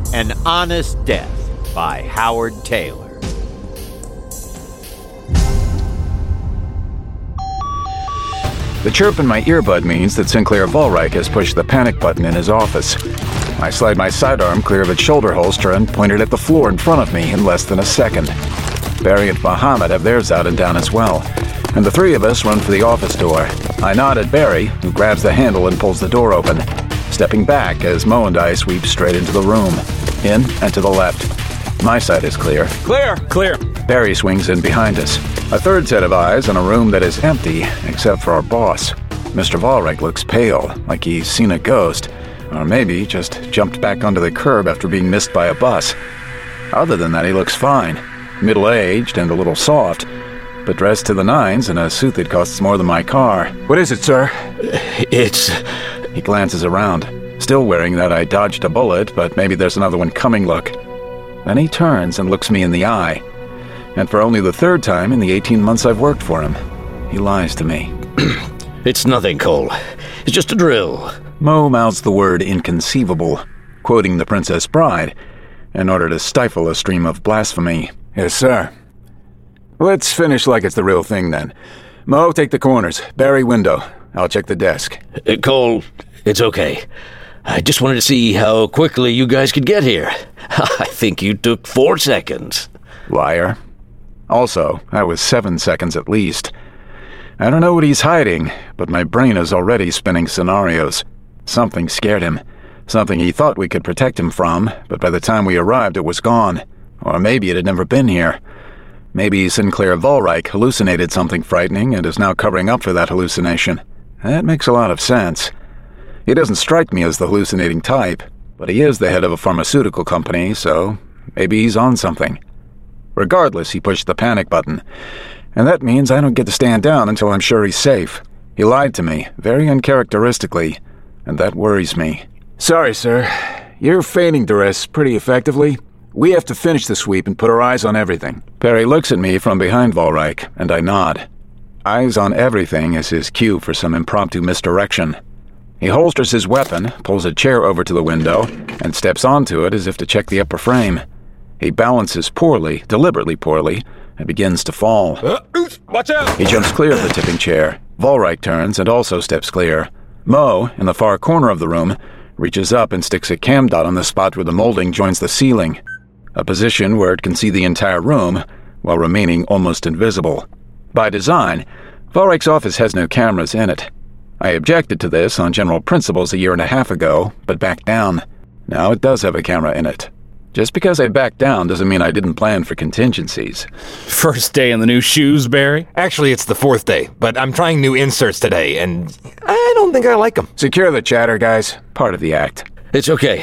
An Honest Death by Howard Taylor. The chirp in my earbud means that Sinclair Vollreich has pushed the panic button in his office. I slide my sidearm clear of its shoulder holster and point it at the floor in front of me in less than a second. Barry and Muhammad have theirs out and down as well, and the three of us run for the office door. I nod at Barry, who grabs the handle and pulls the door open, stepping back as Mo and I sweep straight into the room, in and to the left. My side is clear. Clear. Barry swings in behind us. A third set of eyes on a room that is empty, except for our boss. Mr. Vollreich looks pale, like he's seen a ghost, or maybe just jumped back onto the curb after being missed by a bus. Other than that, he looks fine. Middle-aged and a little soft, but dressed to the nines in a suit that costs more than my car. What is it, sir? He glances around, still wearing that I dodged a bullet, but maybe there's another one coming look. Then he turns and looks me in the eye. And for only the third time in the 18 months I've worked for him, he lies to me. It's nothing, Cole. It's just a drill. Mo mouths the word inconceivable, quoting The Princess Bride, in order to stifle a stream of blasphemy. Yes, sir. Let's finish like it's the real thing, then. Mo, take the corners. Barry, window. I'll check the desk. Cole, it's okay. I just wanted to see how quickly you guys could get here. I think you took 4 seconds. Liar. Also, that was 7 seconds at least. I don't know what he's hiding, but my brain is already spinning scenarios. Something scared him. Something he thought we could protect him from, but by the time we arrived it was gone. Or maybe it had never been here. Maybe Sinclair Vollreich hallucinated something frightening and is now covering up for that hallucination. That makes a lot of sense. He doesn't strike me as the hallucinating type, but he is the head of a pharmaceutical company, so maybe he's on something. Regardless, he pushed the panic button, and that means I don't get to stand down until I'm sure he's safe. He lied to me, very uncharacteristically, and that worries me. Sorry, sir. You're feigning duress pretty effectively. We have to finish the sweep and put our eyes on everything. Barry looks at me from behind Vollreich, and I nod. Eyes on everything is his cue for some impromptu misdirection. He holsters his weapon, pulls a chair over to the window, and steps onto it as if to check the upper frame. He balances poorly, deliberately poorly, and begins to fall. Watch out! He jumps clear of the tipping chair. Vollreich turns and also steps clear. Mo, in the far corner of the room, reaches up and sticks a cam dot on the spot where the molding joins the ceiling, a position where it can see the entire room while remaining almost invisible. By design, Vollreich's office has no cameras in it. I objected to this on general principles a year and a half ago, but backed down. Now it does have a camera in it. Just because I backed down doesn't mean I didn't plan for contingencies. First day in the new shoes, Barry? Actually, it's the 4th day, but I'm trying new inserts today, and I don't think I like them. Secure the chatter, guys. Part of the act. It's okay.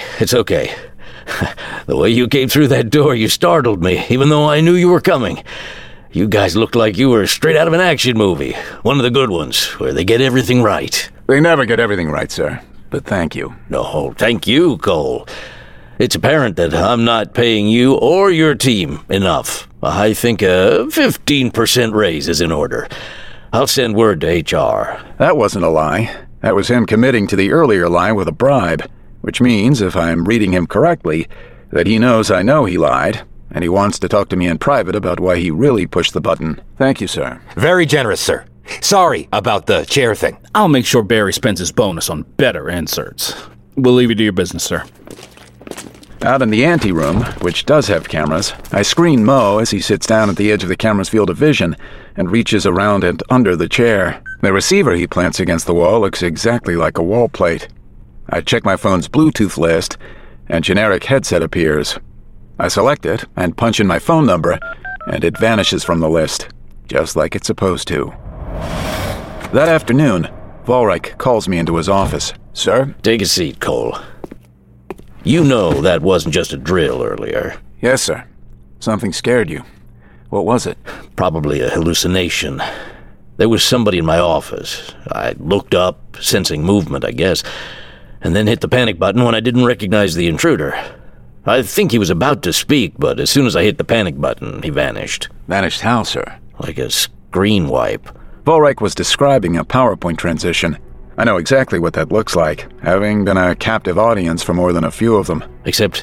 The way you came through that door, you startled me, even though I knew you were coming. You guys looked like you were straight out of an action movie. One of the good ones, where they get everything right. They never get everything right, sir. But thank you. No, thank you, Cole. It's apparent that I'm not paying you or your team enough. I think a 15% raise is in order. I'll send word to HR. That wasn't a lie. That was him committing to the earlier lie with a bribe, which means, if I'm reading him correctly, that he knows I know he lied, and he wants to talk to me in private about why he really pushed the button. Thank you, sir. Very generous, sir. Sorry about the chair thing. I'll make sure Barry spends his bonus on better inserts. We'll leave you to your business, sir. Out in the anteroom, which does have cameras, I screen Mo as he sits down at the edge of the camera's field of vision and reaches around and under the chair. The receiver he plants against the wall looks exactly like a wall plate. I check my phone's Bluetooth list, and generic headset appears. I select it and punch in my phone number, and it vanishes from the list, just like it's supposed to. That afternoon, Vollreich calls me into his office. Sir? Take a seat, Cole. You know that wasn't just a drill earlier. Yes, sir. Something scared you. What was it? Probably a hallucination. There was somebody in my office. I looked up, sensing movement, I guess, and then hit the panic button when I didn't recognize the intruder. I think he was about to speak, but as soon as I hit the panic button, he vanished. Vanished how, sir? Like a screen wipe. Vollreich was describing a PowerPoint transition. I know exactly what that looks like, having been a captive audience for more than a few of them. Except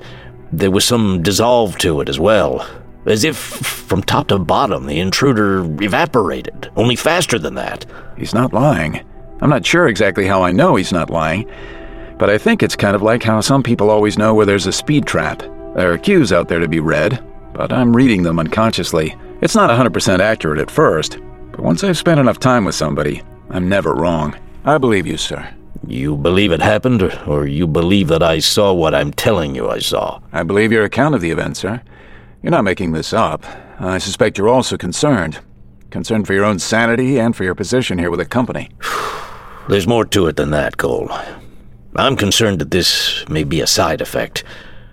there was some dissolve to it as well. As if from top to bottom the intruder evaporated, only faster than that. He's not lying. I'm not sure exactly how I know he's not lying, but I think it's kind of like how some people always know where there's a speed trap. There are cues out there to be read, but I'm reading them unconsciously. It's not 100% accurate at first, but once I've spent enough time with somebody, I'm never wrong. I believe you, sir. You believe it happened, or you believe that I saw what I'm telling you I saw? I believe your account of the event, sir. You're not making this up. I suspect you're also concerned. Concerned for your own sanity and for your position here with the company. There's more to it than that, Cole. I'm concerned that this may be a side effect.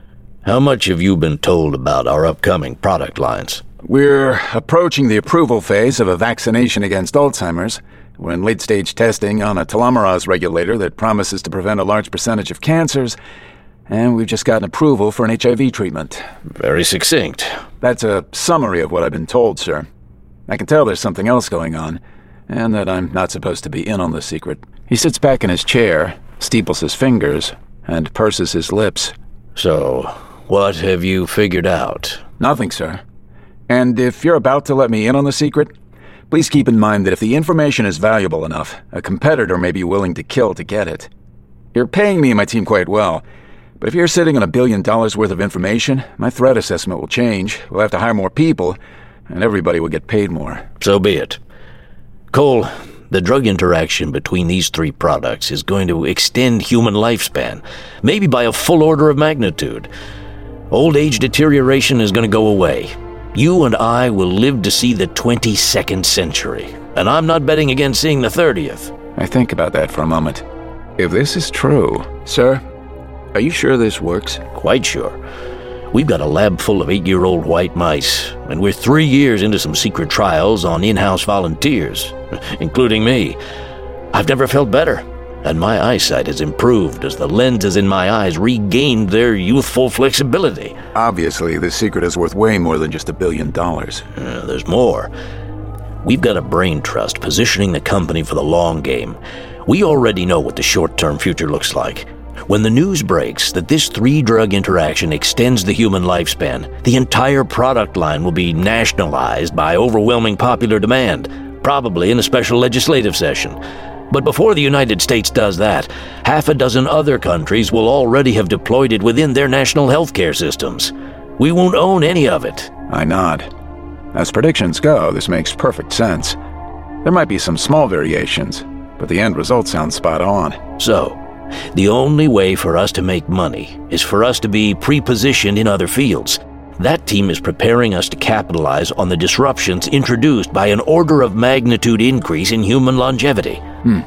How much have you been told about our upcoming product lines? We're approaching the approval phase of a vaccination against Alzheimer's. We're in late-stage testing on a telomerase regulator that promises to prevent a large percentage of cancers, and we've just gotten approval for an HIV treatment. Very succinct. That's a summary of what I've been told, sir. I can tell there's something else going on, and that I'm not supposed to be in on the secret. He sits back in his chair, steeples his fingers, and purses his lips. So, what have you figured out? Nothing, sir. And if you're about to let me in on the secret, please keep in mind that if the information is valuable enough, a competitor may be willing to kill to get it. You're paying me and my team quite well, but if you're sitting on $1 billion worth of information, my threat assessment will change. We'll have to hire more people, and everybody will get paid more. So be it. Cole, the drug interaction between these three products is going to extend human lifespan, maybe by a full order of magnitude. Old age deterioration is going to go away. You and I will live to see the 22nd century, and I'm not betting against seeing the 30th. I think about that for a moment. If this is true, sir, are you sure this works? Quite sure. We've got a lab full of 8-year-old white mice, and we're 3 years into some secret trials on in-house volunteers, including me. I've never felt better, and my eyesight has improved as the lenses in my eyes regained their youthful flexibility. Obviously, this secret is worth way more than just $1 billion. There's more. We've got a brain trust positioning the company for the long game. We already know what the short-term future looks like. When the news breaks that this 3-drug interaction extends the human lifespan, the entire product line will be nationalized by overwhelming popular demand, probably in a special legislative session. But before the United States does that, 6 other countries will already have deployed it within their national healthcare systems. We won't own any of it. I nod. As predictions go, this makes perfect sense. There might be some small variations, but the end result sounds spot on. So, the only way for us to make money is for us to be pre-positioned in other fields. That team is preparing us to capitalize on the disruptions introduced by an order of magnitude increase in human longevity.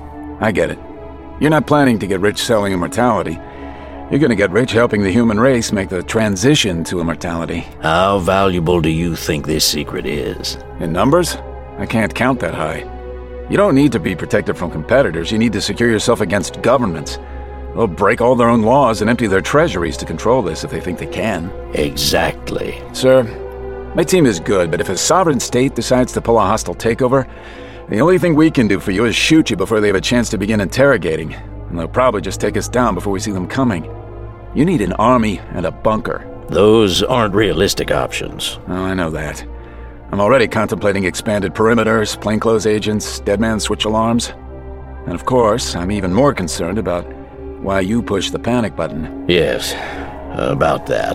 I get it. You're not planning to get rich selling immortality. You're going to get rich helping the human race make the transition to immortality. How valuable do you think this secret is? In numbers? I can't count that high. You don't need to be protected from competitors. You need to secure yourself against governments. They'll break all their own laws and empty their treasuries to control this if they think they can. Exactly. Sir, my team is good, but if a sovereign state decides to pull a hostile takeover, the only thing we can do for you is shoot you before they have a chance to begin interrogating, and they'll probably just take us down before we see them coming. You need an army and a bunker. Those aren't realistic options. Oh, I know that. I'm already contemplating expanded perimeters, plainclothes agents, deadman switch alarms. And of course, I'm even more concerned about why you push the panic button. Yes, about that.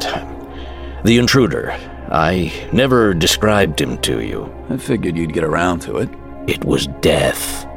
The intruder. I never described him to you. I figured you'd get around to it. It was death.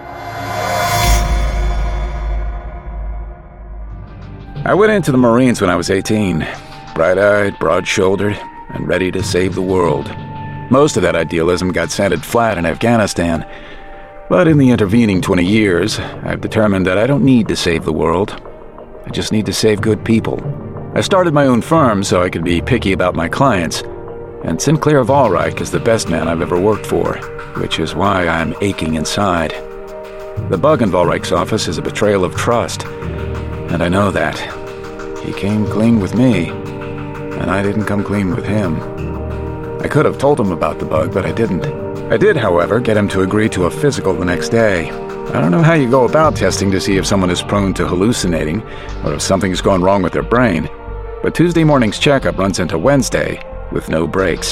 I went into the Marines when I was 18. Bright-eyed, broad-shouldered, and ready to save the world. Most of that idealism got sanded flat in Afghanistan. But in the intervening 20 years, I've determined that I don't need to save the world. I just need to save good people. I started my own firm so I could be picky about my clients. And Sinclair Vollreich is the best man I've ever worked for, which is why I'm aching inside. The bug in Vollreich's office is a betrayal of trust. And I know that. He came clean with me, and I didn't come clean with him. I could have told him about the bug, but I didn't. I did, however, get him to agree to a physical the next day. I don't know how you go about testing to see if someone is prone to hallucinating, or if something's gone wrong with their brain. but Tuesday morning's checkup runs into Wednesday with no breaks.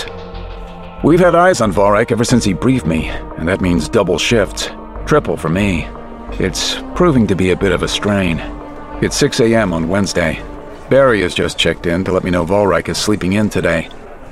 We've had eyes on Volrek ever since he briefed me, and that means double shifts, triple for me. It's proving to be a bit of a strain. It's 6 a.m. on Wednesday. Barry has just checked in to let me know Volrek is sleeping in today.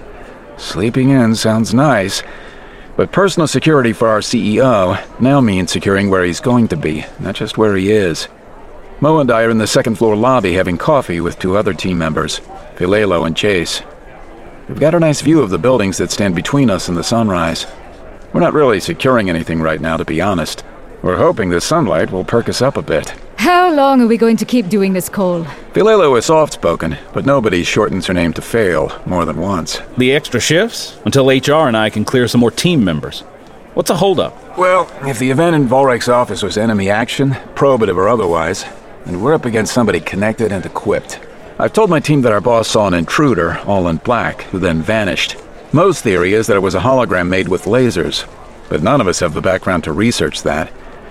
Sleeping in sounds nice, but personal security for our CEO now means securing where he's going to be, not just where he is. Mo and I are in the second-floor lobby having coffee with 2 other team members, Filelo and Chase. We've got a nice view of the buildings that stand between us and the sunrise. We're not really securing anything right now, to be honest. We're hoping the sunlight will perk us up a bit. How long are we going to keep doing this, Cole? Filelo is soft-spoken, but nobody shortens her name to Fail more than once. The extra shifts? Until HR and I can clear some more team members. What's a holdup? Well, if the event in Volrek's office was enemy action, probative or otherwise, then we're up against somebody connected and equipped. I've told my team that our boss saw an intruder, all in black, who then vanished. Mo's theory is that it was a hologram made with lasers, but none of us have the background to research that.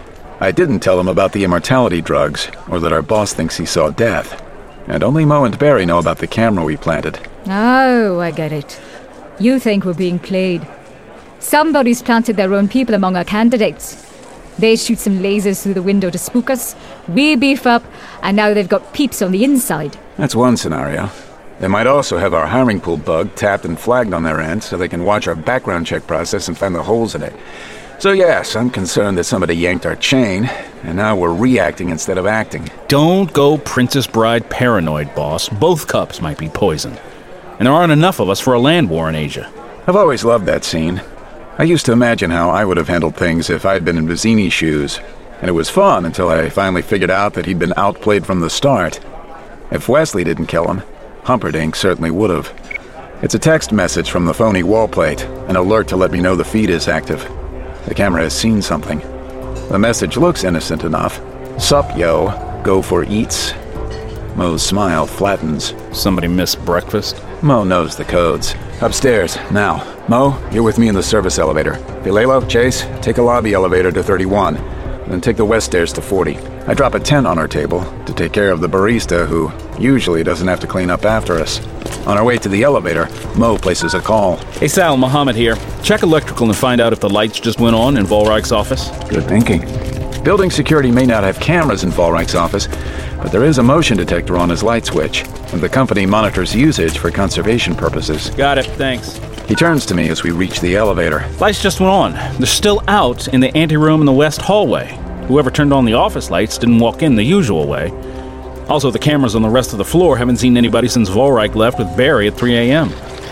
I didn't tell him about the immortality drugs, or that our boss thinks he saw death. And only Mo and Barry know about the camera we planted. Oh, I get it. You think we're being played. Somebody's planted their own people among our candidates. They shoot some lasers through the window to spook us, we beef up, and now they've got peeps on the inside. That's one scenario. They might also have our hiring pool bug tapped and flagged on their end so they can watch our background check process and find the holes in it. So yes, I'm concerned that somebody yanked our chain, and now we're reacting instead of acting. Don't go Princess Bride paranoid, boss. Both cups might be poisoned. And there aren't enough of us for a land war in Asia. I've always loved that scene. I used to imagine how I would have handled things if I'd been in Vizzini's shoes, and it was fun until I finally figured out that he'd been outplayed from the start. If Wesley didn't kill him, Humperdinck certainly would have. It's a text message from the phony wall plate, an alert to let me know the feed is active. The camera has seen something. The message looks innocent enough. Sup, yo, go for eats. Mo's smile flattens. Somebody missed breakfast? Mo knows the codes. Upstairs, now. Mo, you're with me in the service elevator. Filelo, Chase, take a lobby elevator to 31, then take the west stairs to 40. I drop a 10 on our table to take care of the barista who usually doesn't have to clean up after us. On our way to the elevator, Mo places a call. Hey Sal, Mohammed here. Check electrical and find out if the lights just went on in Volrek's office. Good thinking. Building security may not have cameras in Volrek's office, but there is a motion detector on his light switch, and the company monitors usage for conservation purposes. Got it, thanks. He turns to me as we reach the elevator. Lights just went on. They're still out in the anteroom in the west hallway. Whoever turned on the office lights didn't walk in the usual way. Also, the cameras on the rest of the floor haven't seen anybody since Volrek left with Barry at 3 a.m.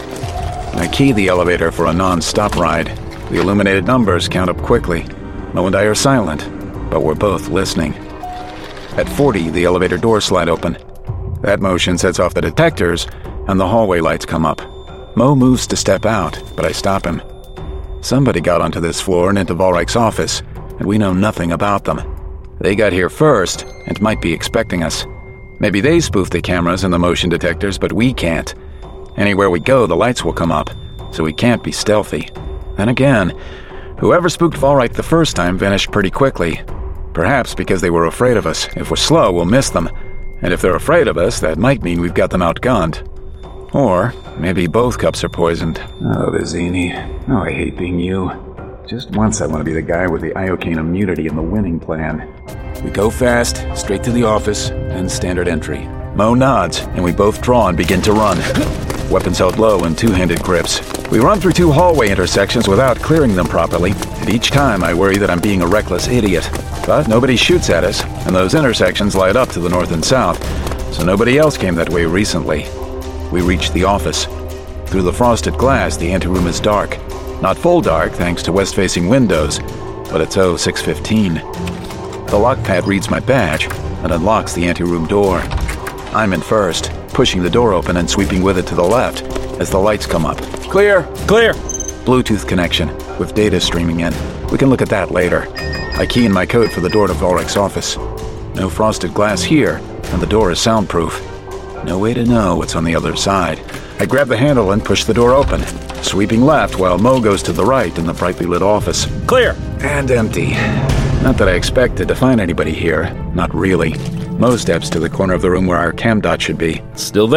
I key the elevator for a non-stop ride. The illuminated numbers count up quickly. Mo and I are silent, but we're both listening. At 40, the elevator doors slide open. That motion sets off the detectors, and the hallway lights come up. Mo moves to step out, but I stop him. Somebody got onto this floor and into Volrek's office, and we know nothing about them. They got here first, and might be expecting us. Maybe they spoofed the cameras and the motion detectors, but we can't. Anywhere we go, the lights will come up, so we can't be stealthy. Then again, whoever spooked Volrek the first time vanished pretty quickly. Perhaps because they were afraid of us. If we're slow, we'll miss them. And if they're afraid of us, that might mean we've got them outgunned. Or maybe both cups are poisoned. Oh, Vizzini. Oh, I hate being you. Just once I want to be the guy with the iocane immunity and the winning plan. We go fast, straight to the office, and standard entry. Mo nods, and we both draw and begin to run. Weapons held low and two-handed grips. We run through 2 hallway intersections without clearing them properly, and each time I worry that I'm being a reckless idiot. But nobody shoots at us, and those intersections light up to the north and south, so nobody else came that way recently. We reach the office. Through the frosted glass, the anteroom is dark. Not full dark, thanks to west-facing windows, but it's 6:15. The lock pad reads my badge and unlocks the anteroom door. I'm in first, pushing the door open and sweeping with it to the left as the lights come up. Clear! Clear! Bluetooth connection, with data streaming in. We can look at that later. I key in my code for the door to Volrek's office. No frosted glass here, and the door is soundproof. No way to know what's on the other side. I grab the handle and push the door open, sweeping left while Mo goes to the right in the brightly lit office. Clear! And empty. Not that I expected to find anybody here. Not really. Mo steps to the corner of the room where our cam dot should be. Still there.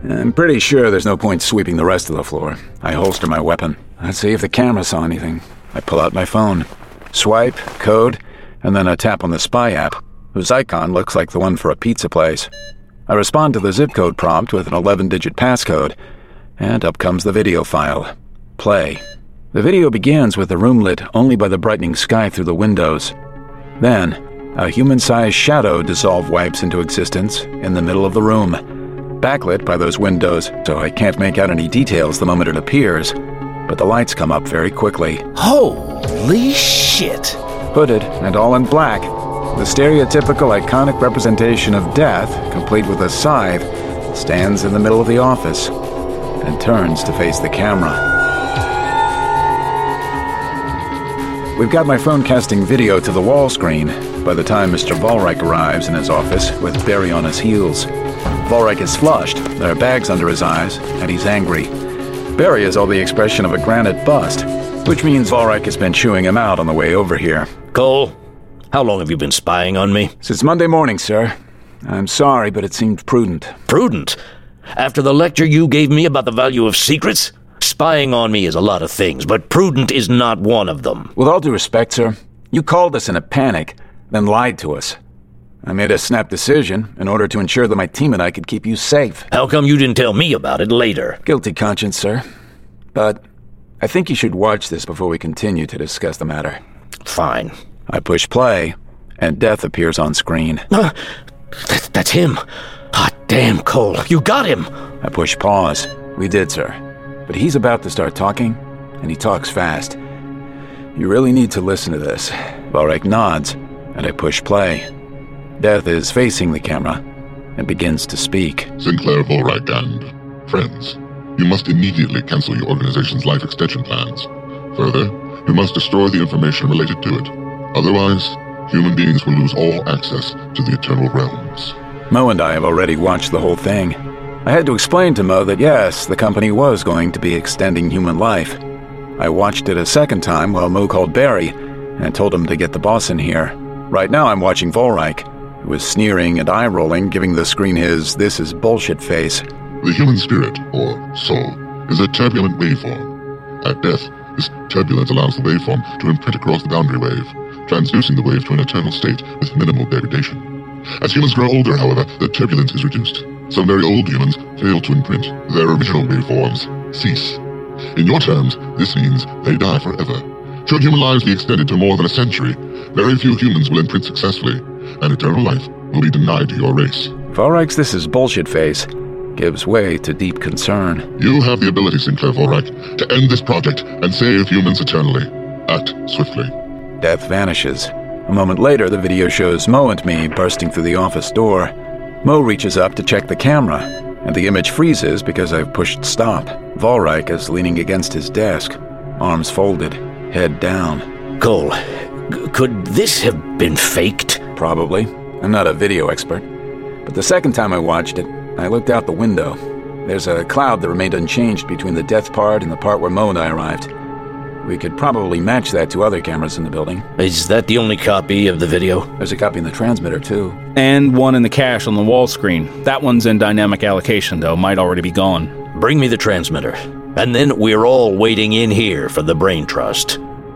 I'm pretty sure there's no point sweeping the rest of the floor. I holster my weapon. Let's see if the camera saw anything. I pull out my phone. Swipe, code, and then a tap on the spy app, whose icon looks like the one for a pizza place. I respond to the zip code prompt with an 11-digit passcode, and up comes the video file. Play. The video begins with the room lit only by the brightening sky through the windows. Then, a human-sized shadow dissolve wipes into existence in the middle of the room, backlit by those windows, so I can't make out any details the moment it appears, but the lights come up very quickly. Holy shit! Hooded and all in black, the stereotypical iconic representation of death, complete with a scythe, stands in the middle of the office and turns to face the camera. We've got my phone casting video to the wall screen by the time Mr. Volreich arrives in his office with Barry on his heels. Volreich is flushed, there are bags under his eyes, and he's angry. Barry has all the expression of a granite bust, which means Volreich has been chewing him out on the way over here. Cole, how long have you been spying on me? Since Monday morning, sir. I'm sorry, but it seemed prudent. Prudent? After the lecture you gave me about the value of secrets? Spying on me is a lot of things, but prudent is not one of them. With all due respect, sir, you called us in a panic, then lied to us. I made a snap decision in order to ensure that my team and I could keep you safe. How come you didn't tell me about it later? Guilty conscience, sir. But I think you should watch this before we continue to discuss the matter. Fine. I push play, and Death appears on screen. That's him. Hot damn, Cole. You got him. I push pause. We did, sir. But he's about to start talking, and he talks fast. You really need to listen to this. Volreich nods, and I push play. Death is facing the camera and begins to speak. Sinclair Volreich and friends, you must immediately cancel your organization's life extension plans. Further, you must destroy the information related to it. Otherwise, human beings will lose all access to the Eternal Realms. Mo and I have already watched the whole thing. I had to explain to Mo that yes, the company was going to be extending human life. I watched it a second time while Mo called Barry and told him to get the boss in here. Right now I'm watching Volreich, who was sneering and eye-rolling, giving the screen his "this is bullshit" face. The human spirit, or soul, is a turbulent waveform. At death, this turbulence allows the waveform to imprint across the boundary wave, transducing the wave to an eternal state with minimal degradation. As humans grow older, however, the turbulence is reduced. Some very old humans fail to imprint. Their original waveforms cease. In your terms, this means they die forever. Should human lives be extended to more than a century, very few humans will imprint successfully, and eternal life will be denied to your race. Volreich's "this is bullshit" face gives way to deep concern. You have the ability, Sinclair Volreich, to end this project and save humans eternally. Act swiftly. Death vanishes. A moment later, the video shows Mo and me bursting through the office door. Mo reaches up to check the camera, and the image freezes because I've pushed stop. Volreich is leaning against his desk, arms folded, head down. Cole, could this have been faked? Probably. I'm not a video expert. But the second time I watched it, I looked out the window. There's a cloud that remained unchanged between the death part and the part where Mo and I arrived. We could probably match that to other cameras in the building. Is that the only copy of the video? There's a copy in the transmitter, too. And one in the cache on the wall screen. That one's in dynamic allocation, though. Might already be gone. Bring me the transmitter. And then we're all waiting in here for the Brain Trust.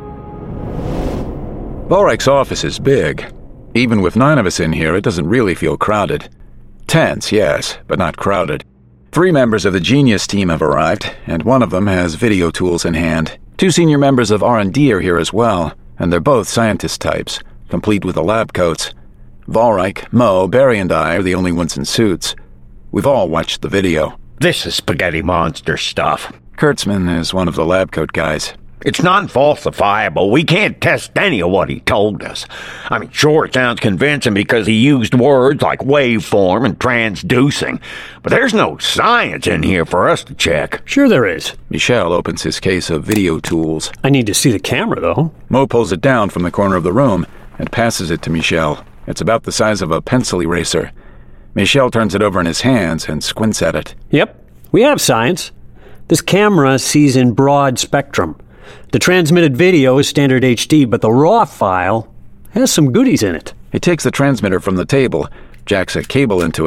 Volreich's office is big. Even with 9 of us in here, it doesn't really feel crowded. Tense, yes, but not crowded. 3 members of the Genius team have arrived, and one of them has video tools in hand. 2 senior members of R&D are here as well, and they're both scientist types, complete with the lab coats. Volreich, Mo, Barry, and I are the only ones in suits. We've all watched the video. This is spaghetti monster stuff. Kurtzman is one of the lab coat guys. It's non-falsifiable. We can't test any of what he told us. I mean, sure, it sounds convincing because he used words like waveform and transducing, but there's no science in here for us to check. Sure there is. Michel opens his case of video tools. I need to see the camera, though. Mo pulls it down from the corner of the room and passes it to Michel. It's about the size of a pencil eraser. Michel turns it over in his hands and squints at it. Yep, we have science. This camera sees in broad spectrum. The transmitted video is standard HD, but the raw file has some goodies in it. He takes the transmitter from the table, jacks a cable into it,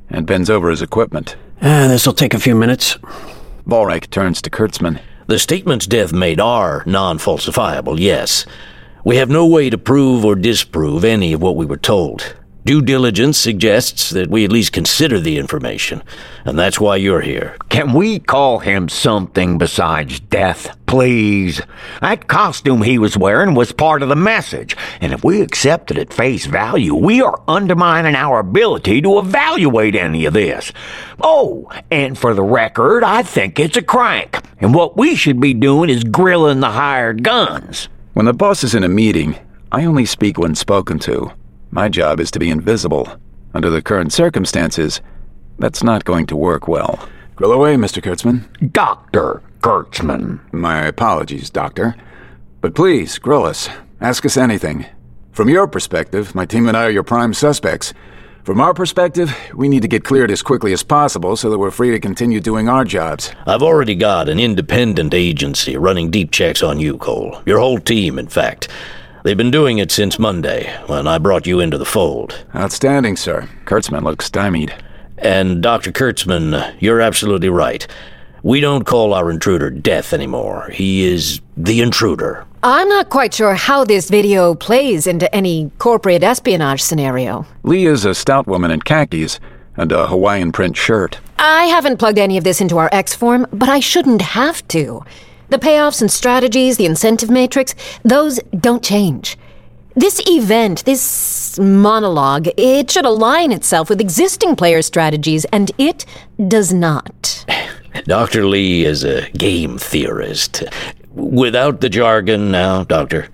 and bends over his equipment. This'll take a few minutes. Volreich turns to Kurtzman. The statements Death made are non-falsifiable, yes. We have no way to prove or disprove any of what we were told. Due diligence suggests that we at least consider the information, and that's why you're here. Can we call him something besides Death, please? That costume he was wearing was part of the message, and if we accept it at face value, we are undermining our ability to evaluate any of this. Oh, and for the record, I think it's a crank, and what we should be doing is grilling the hired guns. When the boss is in a meeting, I only speak when spoken to. My job is to be invisible. Under the current circumstances, that's not going to work well. Grill away, Mr. Kurtzman. Dr. Kurtzman. My apologies, Doctor. But please, grill us. Ask us anything. From your perspective, my team and I are your prime suspects. From our perspective, we need to get cleared as quickly as possible so that we're free to continue doing our jobs. I've already got an independent agency running deep checks on you, Cole. Your whole team, in fact. They've been doing it since Monday, when I brought you into the fold. Outstanding, sir. Kurtzman looks stymied. And Dr. Kurtzman, you're absolutely right. We don't call our intruder Death anymore. He is the intruder. I'm not quite sure how this video plays into any corporate espionage scenario. Lee is a stout woman in khakis and a Hawaiian print shirt. I haven't plugged any of this into our X form, but I shouldn't have to. The payoffs and strategies, the incentive matrix, those don't change. This event, this monologue, it should align itself with existing player strategies, and it does not. Dr. Lee is a game theorist. Without the jargon now, Doctor.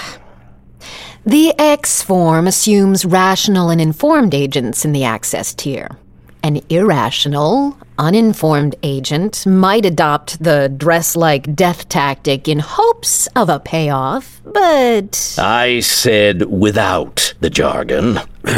The X form assumes rational and informed agents in the access tier. An irrational, uninformed agent might adopt the dress-like death tactic in hopes of a payoff, but... I said without the jargon.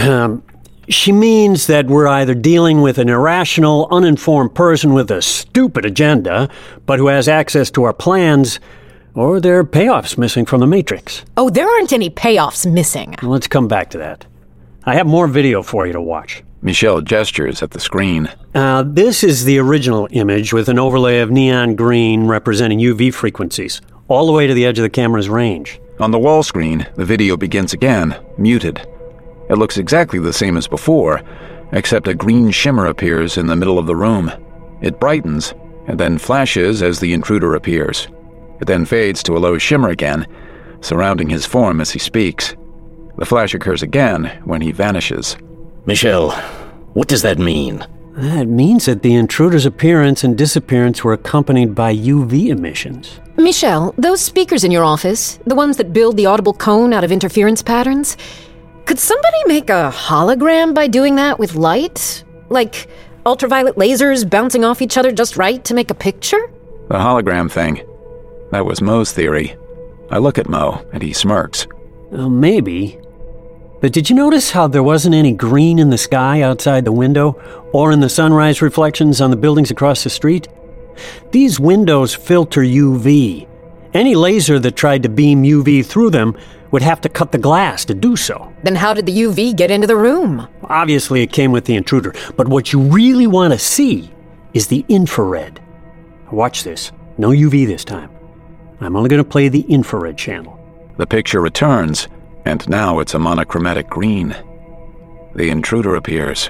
She means that we're either dealing with an irrational, uninformed person with a stupid agenda, but who has access to our plans, or there are payoffs missing from the Matrix. Oh, there aren't any payoffs missing. Let's come back to that. I have more video for you to watch. Michelle gestures at the screen. This is the original image with an overlay of neon green representing UV frequencies, all the way to the edge of the camera's range. On the wall screen, the video begins again, muted. It looks exactly the same as before, except a green shimmer appears in the middle of the room. It brightens, and then flashes as the intruder appears. It then fades to a low shimmer again, surrounding his form as he speaks. The flash occurs again when he vanishes. Michelle, what does that mean? That means that the intruder's appearance and disappearance were accompanied by UV emissions. Michelle, those speakers in your office, the ones that build the audible cone out of interference patterns, could somebody make a hologram by doing that with light? Like ultraviolet lasers bouncing off each other just right to make a picture? The hologram thing. That was Mo's theory. I look at Mo, and he smirks. Maybe. But did you notice how there wasn't any green in the sky outside the window, or in the sunrise reflections on the buildings across the street? These windows filter UV. Any laser that tried to beam UV through them would have to cut the glass to do so. Then how did the UV get into the room? Obviously it came with the intruder, but what you really want to see is the infrared. Watch this. No UV this time. I'm only going to play the infrared channel. The picture returns, and now it's a monochromatic green. The intruder appears.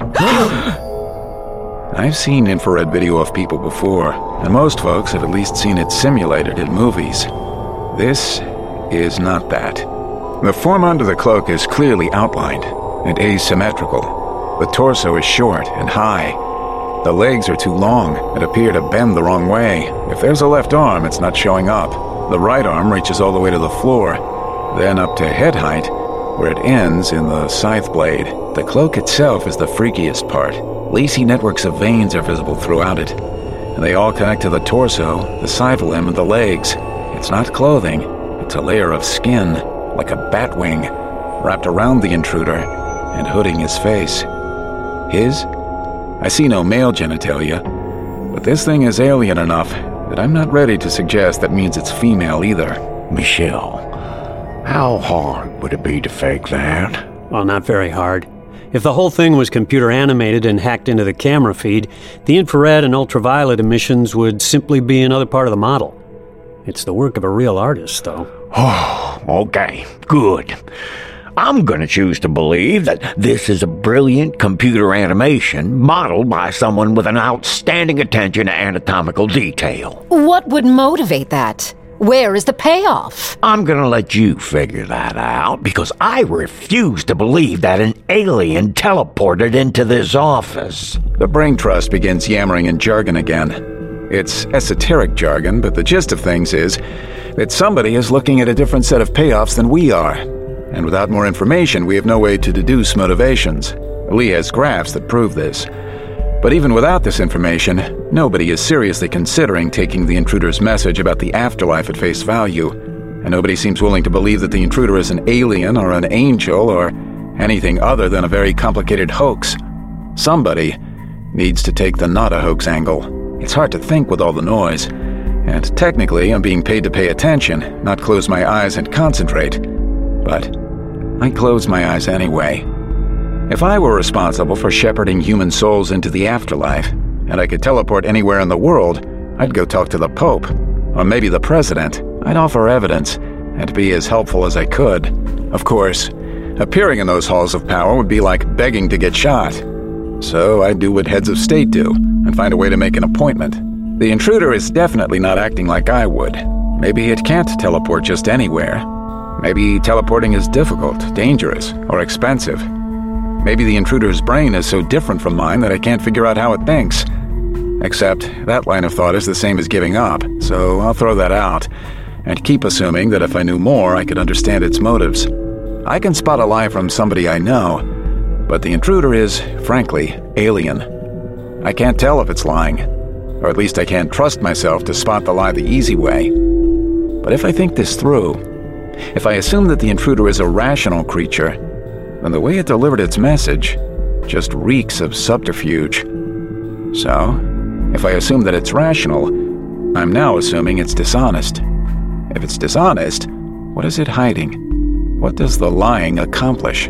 I've seen infrared video of people before, and most folks have at least seen it simulated in movies. This is not that. The form under the cloak is clearly outlined and asymmetrical. The torso is short and high. The legs are too long and appear to bend the wrong way. If there's a left arm, it's not showing up. The right arm reaches all the way to the floor, then up to head height, where it ends in the scythe blade. The cloak itself is the freakiest part. Lacy networks of veins are visible throughout it, and they all connect to the torso, the side limb, and the legs. It's not clothing, it's a layer of skin, like a bat wing, wrapped around the intruder and hooding his face. His? I see no male genitalia, but this thing is alien enough that I'm not ready to suggest that means it's female either. Michelle, how hard would it be to fake that? Well, not very hard. If the whole thing was computer animated and hacked into the camera feed, the infrared and ultraviolet emissions would simply be another part of the model. It's the work of a real artist, though. Oh, okay, good. I'm gonna choose to believe that this is a brilliant computer animation modeled by someone with an outstanding attention to anatomical detail. What would motivate that? Where is the payoff? I'm gonna let you figure that out, because I refuse to believe that an alien teleported into this office. The Brain Trust begins yammering in jargon again. It's esoteric jargon, but the gist of things is that somebody is looking at a different set of payoffs than we are. And without more information, we have no way to deduce motivations. Lee has graphs that prove this. But even without this information, nobody is seriously considering taking the intruder's message about the afterlife at face value, and nobody seems willing to believe that the intruder is an alien or an angel or anything other than a very complicated hoax. Somebody needs to take the not-a-hoax angle. It's hard to think with all the noise, and technically I'm being paid to pay attention, not close my eyes and concentrate. But I close my eyes anyway. If I were responsible for shepherding human souls into the afterlife, and I could teleport anywhere in the world, I'd go talk to the Pope, or maybe the President. I'd offer evidence, and be as helpful as I could. Of course, appearing in those halls of power would be like begging to get shot. So I'd do what heads of state do, and find a way to make an appointment. The intruder is definitely not acting like I would. Maybe it can't teleport just anywhere. Maybe teleporting is difficult, dangerous, or expensive. Maybe the intruder's brain is so different from mine that I can't figure out how it thinks. Except that line of thought is the same as giving up, so I'll throw that out, and keep assuming that if I knew more, I could understand its motives. I can spot a lie from somebody I know, but the intruder is, frankly, alien. I can't tell if it's lying, or at least I can't trust myself to spot the lie the easy way. But if I think this through, if I assume that the intruder is a rational creature, then the way it delivered its message just reeks of subterfuge. So, if I assume that it's rational, I'm now assuming it's dishonest. If it's dishonest, what is it hiding? What does the lying accomplish?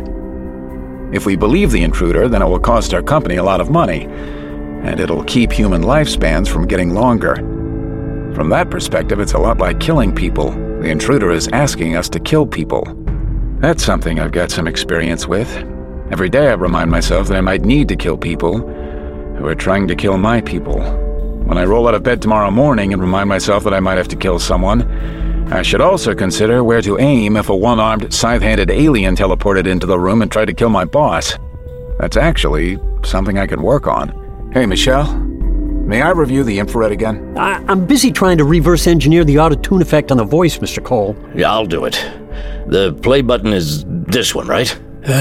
If we believe the intruder, then it will cost our company a lot of money, and it'll keep human lifespans from getting longer. From that perspective, it's a lot like killing people. The intruder is asking us to kill people. That's something I've got some experience with. Every day I remind myself that I might need to kill people who are trying to kill my people. When I roll out of bed tomorrow morning and remind myself that I might have to kill someone, I should also consider where to aim if a one-armed, scythe-handed alien teleported into the room and tried to kill my boss. That's actually something I can work on. Hey, Michelle, may I review the infrared again? I'm busy trying to reverse engineer the auto-tune effect on the voice, Mr. Cole. Yeah, I'll do it. The play button is this one, right?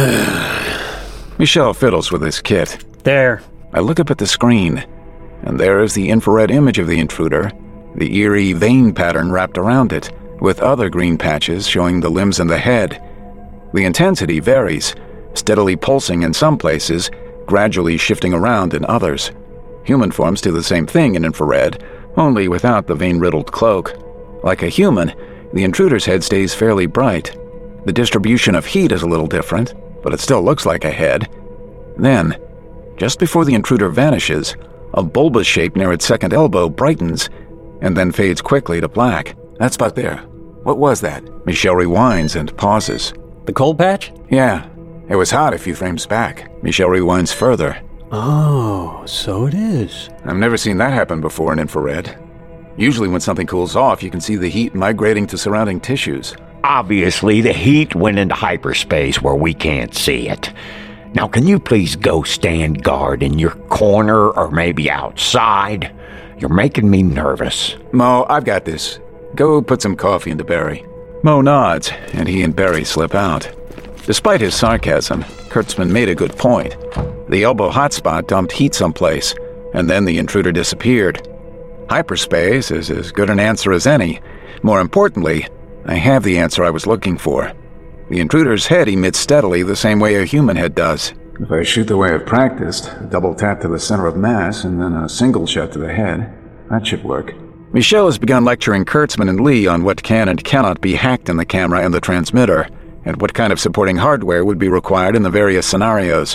Michelle fiddles with his kit. There. I look up at the screen, and there is the infrared image of the intruder, the eerie vein pattern wrapped around it, with other green patches showing the limbs and the head. The intensity varies, steadily pulsing in some places, gradually shifting around in others. Human forms do the same thing in infrared, only without the vein-riddled cloak. Like a human, the intruder's head stays fairly bright. The distribution of heat is a little different, but it still looks like a head. Then, just before the intruder vanishes, a bulbous shape near its second elbow brightens, and then fades quickly to black. That spot there. What was that? Michelle rewinds and pauses. The cold patch? Yeah. It was hot a few frames back. Michelle rewinds further. Oh, so it is. I've never seen that happen before in infrared. Usually when something cools off, you can see the heat migrating to surrounding tissues. Obviously, the heat went into hyperspace where we can't see it. Now, can you please go stand guard in your corner or maybe outside? You're making me nervous. Mo, I've got this. Go put some coffee into Barry. Mo nods, and he and Barry slip out. Despite his sarcasm, Kurtzman made a good point. The elbow hotspot dumped heat someplace, and then the intruder disappeared. Hyperspace is as good an answer as any. More importantly, I have the answer I was looking for. The intruder's head emits steadily the same way a human head does. If I shoot the way I've practiced, a double tap to the center of mass and then a single shot to the head, that should work. Michelle has begun lecturing Kurtzman and Lee on what can and cannot be hacked in the camera and the transmitter, and what kind of supporting hardware would be required in the various scenarios.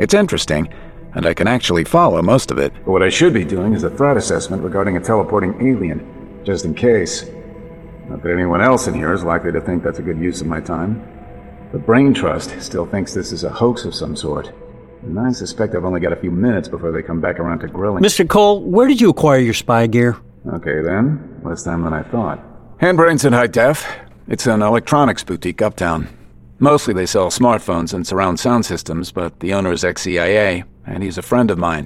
It's interesting, and I can actually follow most of it. But what I should be doing is a threat assessment regarding a teleporting alien, just in case. Not that anyone else in here is likely to think that's a good use of my time. The Brain Trust still thinks this is a hoax of some sort, and I suspect I've only got a few minutes before they come back around to grilling. Mr. Cole, where did you acquire your spy gear? Okay then, less time than I thought. Handbrains in high def. It's an electronics boutique uptown. Mostly they sell smartphones and surround sound systems, but the owner is ex-CIA, and he's a friend of mine.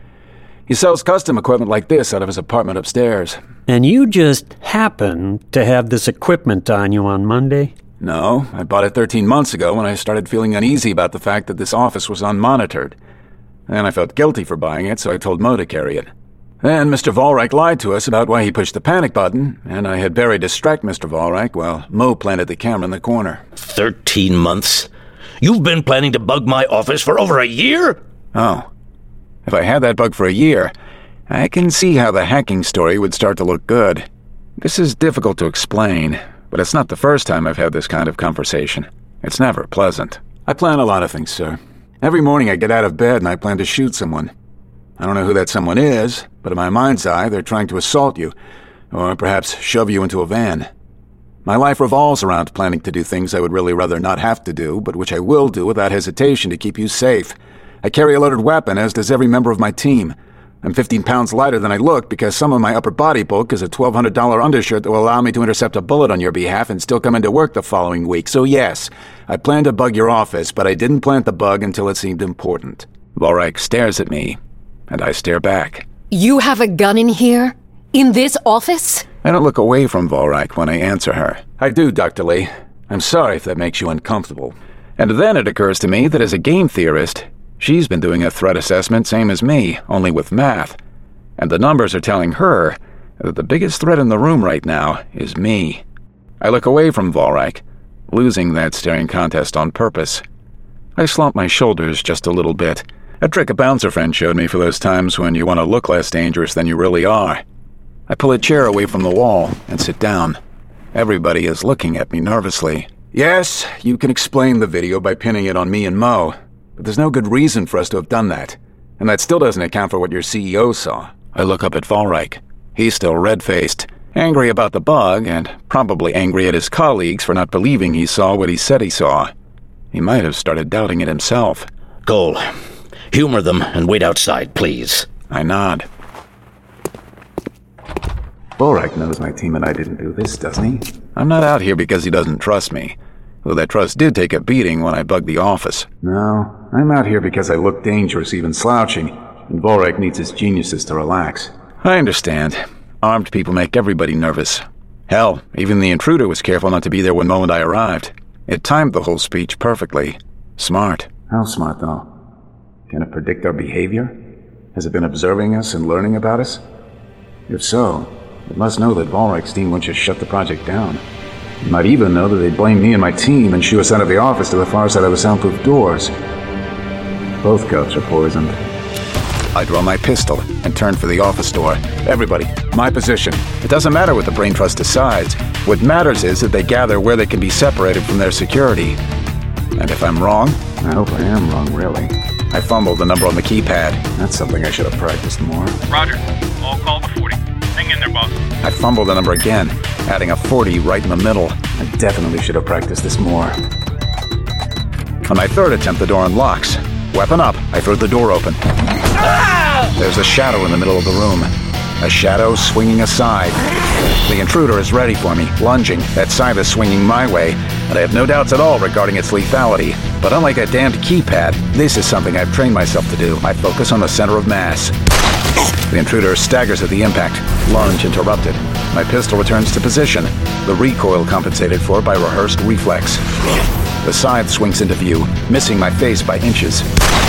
He sells custom equipment like this out of his apartment upstairs. And you just happen to have this equipment on you on Monday? No, I bought it 13 months ago when I started feeling uneasy about the fact that this office was unmonitored. And I felt guilty for buying it, so I told Mo to carry it. Then Mr. Volreich lied to us about why he pushed the panic button, and I had Barry distract Mr. Volreich while Mo planted the camera in the corner. 13 months? You've been planning to bug my office for over a year? Oh. If I had that bug for a year, I can see how the hacking story would start to look good. This is difficult to explain, but it's not the first time I've had this kind of conversation. It's never pleasant. I plan a lot of things, sir. Every morning I get out of bed and I plan to shoot someone. I don't know who that someone is, but in my mind's eye, they're trying to assault you, or perhaps shove you into a van. My life revolves around planning to do things I would really rather not have to do, but which I will do without hesitation to keep you safe. I carry a loaded weapon, as does every member of my team. I'm 15 pounds lighter than I look because some of my upper body bulk is a $1,200 undershirt that will allow me to intercept a bullet on your behalf and still come into work the following week. So yes, I plan to bug your office, but I didn't plant the bug until it seemed important. Volreich stares at me, and I stare back. You have a gun in here? In this office? I don't look away from Volreich when I answer her. I do, Dr. Lee. I'm sorry if that makes you uncomfortable. And then it occurs to me that as a game theorist, she's been doing a threat assessment same as me, only with math. And the numbers are telling her that the biggest threat in the room right now is me. I look away from Volreich, losing that staring contest on purpose. I slump my shoulders just a little bit, a trick a bouncer friend showed me for those times when you want to look less dangerous than you really are. I pull a chair away from the wall and sit down. Everybody is looking at me nervously. Yes, you can explain the video by pinning it on me and Mo, but there's no good reason for us to have done that. And that still doesn't account for what your CEO saw. I look up at Volreich. He's still red-faced, angry about the bug, and probably angry at his colleagues for not believing he saw what he said he saw. He might have started doubting it himself. Cole, humor them and wait outside, please. I nod. Volreich knows my team and I didn't do this, doesn't he? I'm not out here because he doesn't trust me, though that trust did take a beating when I bugged the office. No, I'm out here because I look dangerous even slouching, and Volreich needs his geniuses to relax. I understand. Armed people make everybody nervous. Hell, even the intruder was careful not to be there when Mo and I arrived. It timed the whole speech perfectly. Smart. How smart, though? Can it predict our behavior? Has it been observing us and learning about us? If so, it must know that Volreich's team won't just shut the project down. It might even know that they'd blame me and my team and shoo us out of the office to the far side of the soundproof doors. Both coats are poisoned. I draw my pistol and turn for the office door. Everybody, my position. It doesn't matter what the Brain Trust decides. What matters is that they gather where they can be separated from their security. And if I'm wrong, I hope I am wrong, really. I fumbled the number on the keypad. That's something I should have practiced more. Roger. All call to 40. Hang in there, boss. I fumbled the number again, adding a 40 right in the middle. I definitely should have practiced this more. On my third attempt, the door unlocks. Weapon up, I throw the door open. There's a shadow in the middle of the room. A shadow swinging aside. The intruder is ready for me, lunging. That scythe is swinging my way, and I have no doubts at all regarding its lethality. But unlike that damned keypad, this is something I've trained myself to do. I focus on the center of mass. The intruder staggers at the impact. Lunge interrupted. My pistol returns to position, the recoil compensated for by rehearsed reflex. The scythe swings into view, missing my face by inches.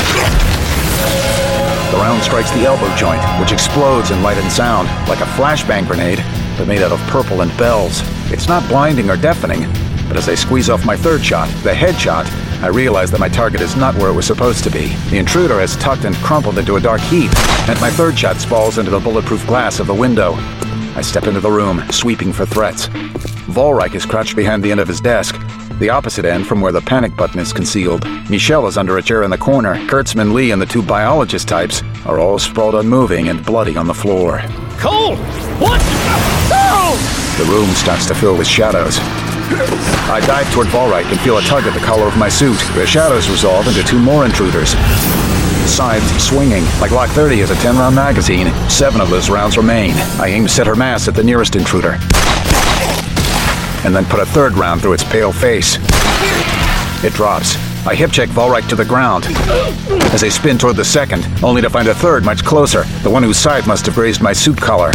The round strikes the elbow joint, which explodes in light and sound, like a flashbang grenade, but made out of purple and bells. It's not blinding or deafening, but as I squeeze off my third shot, the headshot, I realize that my target is not where it was supposed to be. The intruder has tucked and crumpled into a dark heap, and my third shot falls into the bulletproof glass of the window. I step into the room, sweeping for threats. Volreich is crouched behind the end of his desk. The opposite end from where the panic button is concealed. Michelle is under a chair in the corner. Kurtzman, Lee, and the two biologist types are all sprawled unmoving and bloody on the floor. Cole! What? No! The room starts to fill with shadows. I dive toward Volrite and feel a tug at the collar of my suit. The shadows resolve into two more intruders. Scythes swinging. Like Glock 30 is a 10-round magazine. 7 of those rounds remain. I aim center mass at the nearest intruder. And then put a third round through its pale face. It drops. I hip-check Volrite to the ground. As I spin toward the second, only to find a third much closer. The one whose scythe must have grazed my suit collar.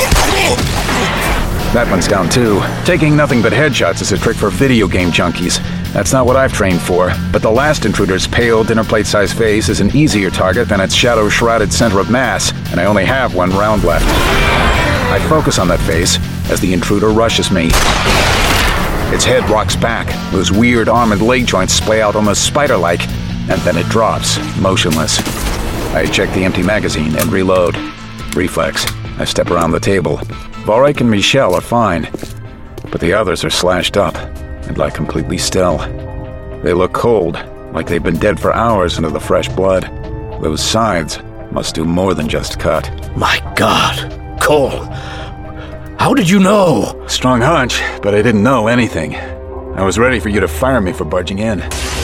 That one's down too. Taking nothing but headshots is a trick for video game junkies. That's not what I've trained for, but the last intruder's pale dinner plate-sized face is an easier target than its shadow-shrouded center of mass, and I only have 1 round left. I focus on that face as the intruder rushes me. Its head rocks back, those weird arm and leg joints splay out almost spider-like, and then it drops, motionless. I check the empty magazine and reload. Reflex. I step around the table. Volrite and Michelle are fine, but the others are slashed up and lie completely still. They look cold, like they've been dead for hours under the fresh blood. Those scythes must do more than just cut. My God, Cole, how did you know? Strong hunch, but I didn't know anything. I was ready for you to fire me for barging in.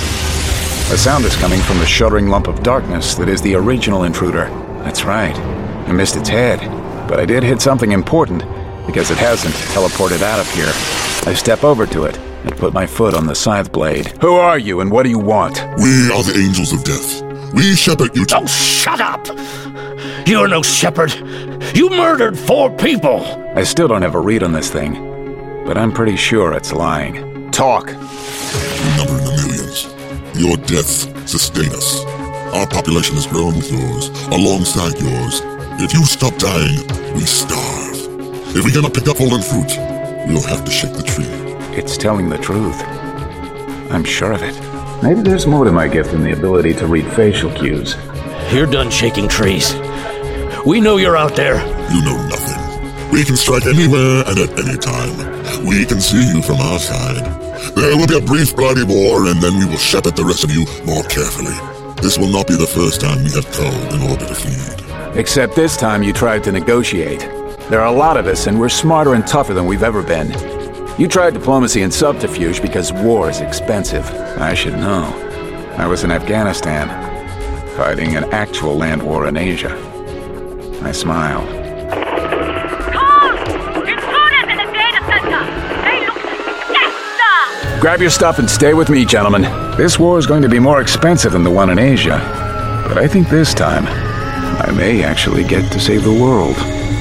The sound is coming from the shuddering lump of darkness that is the original intruder. That's right. I missed its head, but I did hit something important because it hasn't teleported out of here. I step over to it and put my foot on the scythe blade. Who are you and what do you want? We are the Angels of Death. We shepherd you to— Oh, shut up! You're no shepherd. You murdered 4 people. I still don't have a read on this thing, but I'm pretty sure it's lying. Talk. We number in the millions. Your deaths sustain us. Our population has grown with yours, alongside yours. If you stop dying, we starve. If we cannot pick up fallen fruit, we'll have to shake the tree. It's telling the truth. I'm sure of it. Maybe there's more to my gift than the ability to read facial cues. You're done shaking trees. We know you're out there. You know nothing. We can strike anywhere and at any time. We can see you from our side. There will be a brief bloody war, and then we will shepherd the rest of you more carefully. This will not be the first time we have called in order to feed. Except this time you tried to negotiate. There are a lot of us, and we're smarter and tougher than we've ever been. You tried diplomacy and subterfuge because war is expensive. I should know. I was in Afghanistan, fighting an actual land war in Asia. I smile. Cole! Intruders in the data center! They look sinister! Grab your stuff and stay with me, gentlemen. This war is going to be more expensive than the one in Asia. But I think this time, I may actually get to save the world.